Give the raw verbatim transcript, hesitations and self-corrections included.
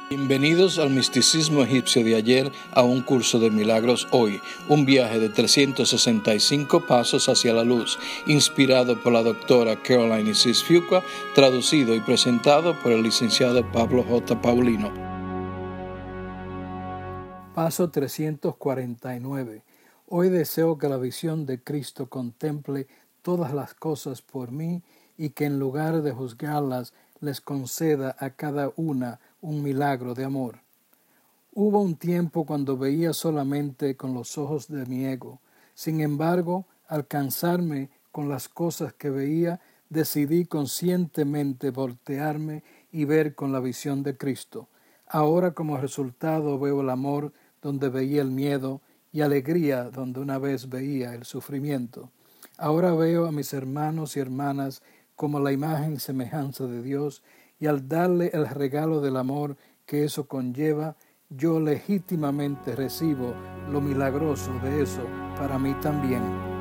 Bienvenidos al misticismo egipcio de ayer a un curso de milagros hoy, un viaje de trescientos sesenta y cinco pasos hacia la luz, inspirado por la doctora Caroline Isis Fuqua, traducido y presentado por el licenciado Pablo J. Paulino. Paso trescientos cuarenta y nueve. Hoy deseo que la visión de Cristo contemple todas las cosas por mí y que en lugar de juzgarlas les conceda a cada una un milagro de amor. Hubo un tiempo cuando veía solamente con los ojos de mi ego. Sin embargo, al cansarme con las cosas que veía, decidí conscientemente voltearme y ver con la visión de Cristo. Ahora, como resultado, veo el amor donde veía el miedo y alegría donde una vez veía el sufrimiento. Ahora veo a mis hermanos y hermanas como la imagen y semejanza de Dios, y al darle el regalo del amor que eso conlleva, yo legítimamente recibo lo milagroso de eso para mí también.